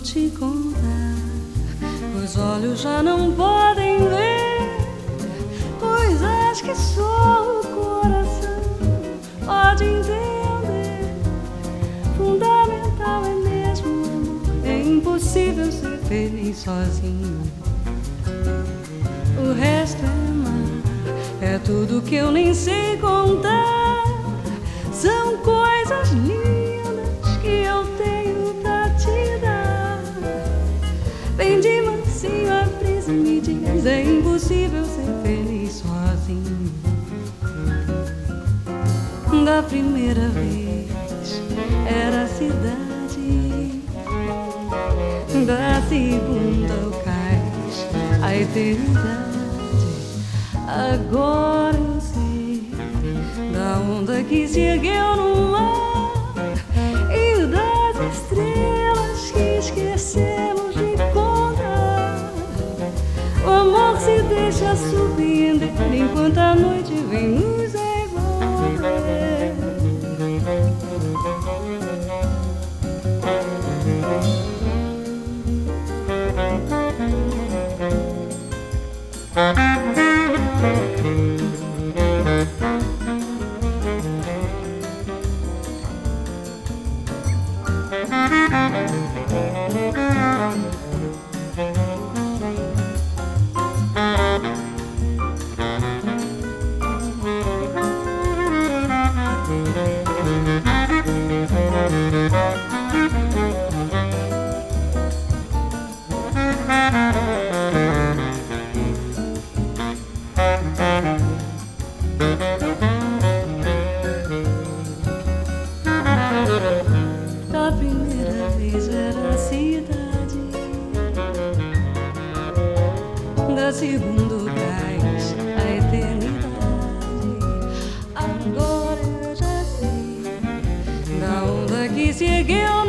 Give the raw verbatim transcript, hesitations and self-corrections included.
te contar. Os olhos já não podem ver coisas que só o coração pode entender. Fundamental é mesmo o amor, é impossível ser feliz sozinho. O resto é mar, é tudo que eu nem sei contar. São coisas lindas que eu tenho pra te dar. Vem de mansinho a brisa me diz, é impossível ser feliz sozinho. Da primeira vez era a cidade, da segunda o cais, a eternidade. Agora eu sei da onda que se ergueu no mar e das estrelas que esquecemos de contar. O amor se deixa surpreender enquanto a noite vem nos envolver. Da primeira vez era a cidade, da segunda o cais, a eternidade. Agora eu já sei da onda que se ergueu